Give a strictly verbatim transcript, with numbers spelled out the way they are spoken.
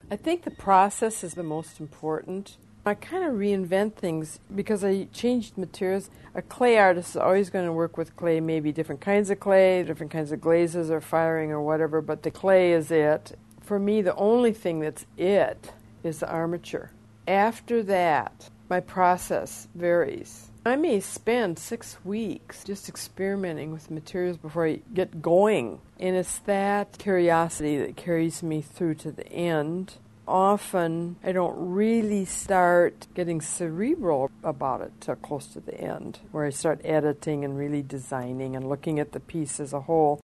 I think the process is the most important. I kind of reinvent things because I changed materials. A clay artist is always going to work with clay, maybe different kinds of clay, different kinds of glazes or firing or whatever, but the clay is it. For me, the only thing that's it is the armature. After that, my process varies. I may spend six weeks just experimenting with materials before I get going. And it's that curiosity that carries me through to the end. Often, I don't really start getting cerebral about it till close to the end, where I start editing and really designing and looking at the piece as a whole.